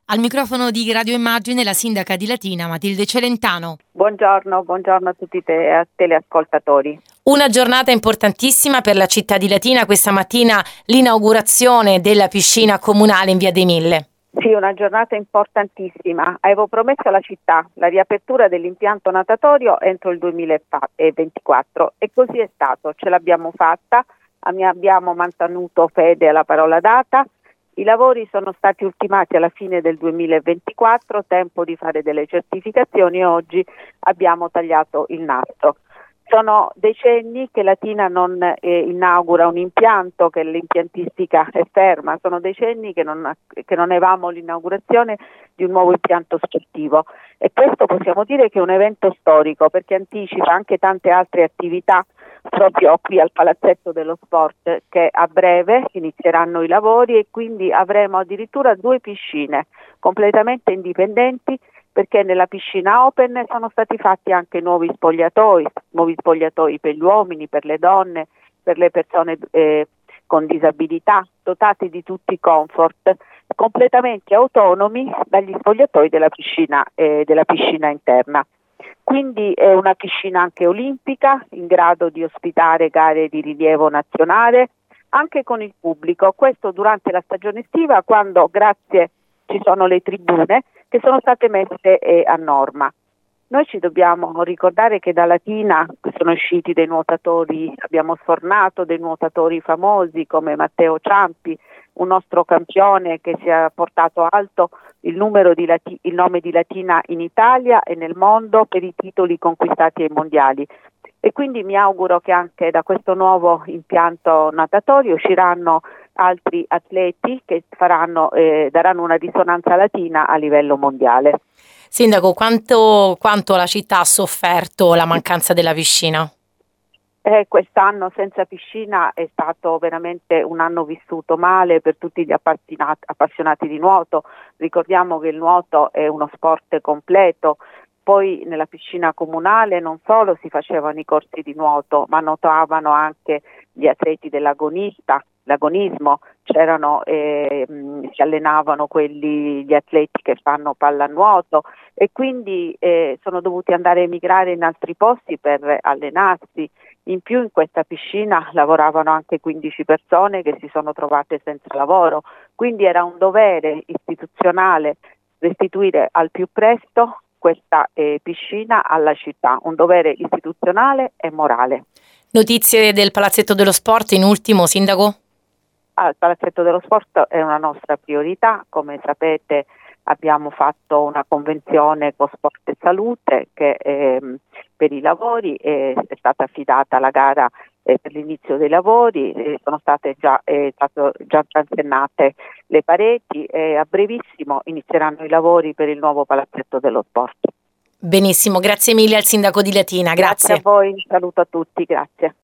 Al microfono di Radio Immagine la sindaca di Latina Matilde Celentano. Buongiorno a tutti i teleascoltatori. Una giornata importantissima per la città di Latina, questa mattina l'inaugurazione della piscina comunale in Via dei Mille. Sì, una giornata importantissima. Avevo promesso alla città la riapertura dell'impianto natatorio entro il 2024 e così è stato, ce l'abbiamo fatta, abbiamo mantenuto fede alla parola data. I lavori sono stati ultimati alla fine del 2024, tempo di fare delle certificazioni e oggi abbiamo tagliato il nastro. Sono decenni che Latina non inaugura un impianto, che l'impiantistica è ferma, sono decenni che non avevamo l'inaugurazione di un nuovo impianto sportivo e questo possiamo dire che è un evento storico perché anticipa anche tante altre attività proprio qui al Palazzetto dello Sport, che a breve inizieranno i lavori e quindi avremo addirittura 2 piscine completamente indipendenti, perché nella piscina open sono stati fatti anche nuovi spogliatoi per gli uomini, per le donne, per le persone con disabilità, dotati di tutti i comfort, completamente autonomi dagli spogliatoi della piscina interna. Quindi è una piscina anche olimpica, in grado di ospitare gare di rilievo nazionale, anche con il pubblico. Questo durante la stagione estiva, quando grazie ci sono le tribune che sono state messe a norma. Noi ci dobbiamo ricordare che da Latina sono usciti dei nuotatori, abbiamo sfornato dei nuotatori famosi come Matteo Ciampi, un nostro campione che si è portato alto il nome di Latina in Italia e nel mondo per i titoli conquistati ai mondiali. E quindi mi auguro che anche da questo nuovo impianto natatorio usciranno altri atleti che daranno una risonanza latina a livello mondiale. Sindaco, quanto la città ha sofferto la mancanza della piscina? Quest'anno senza piscina è stato veramente un anno vissuto male per tutti gli appassionati di nuoto. Ricordiamo che il nuoto è uno sport completo. Poi nella piscina comunale non solo si facevano i corsi di nuoto, ma nuotavano anche gli atleti l'agonismo, si allenavano gli atleti che fanno pallanuoto e quindi sono dovuti andare a emigrare in altri posti per allenarsi. In più in questa piscina lavoravano anche 15 persone che si sono trovate senza lavoro, quindi era un dovere istituzionale restituire al più presto questa piscina alla città, un dovere istituzionale e morale. Notizie del Palazzetto dello Sport in ultimo, Sindaco? Il Palazzetto dello Sport è una nostra priorità, come sapete abbiamo fatto una convenzione con Sport e Salute che per i lavori è stata affidata la gara per l'inizio dei lavori, sono state già transennate le pareti e a brevissimo inizieranno i lavori per il nuovo Palazzetto dello Sport. Benissimo, grazie mille al Sindaco di Latina, grazie. Grazie a voi, un saluto a tutti, grazie.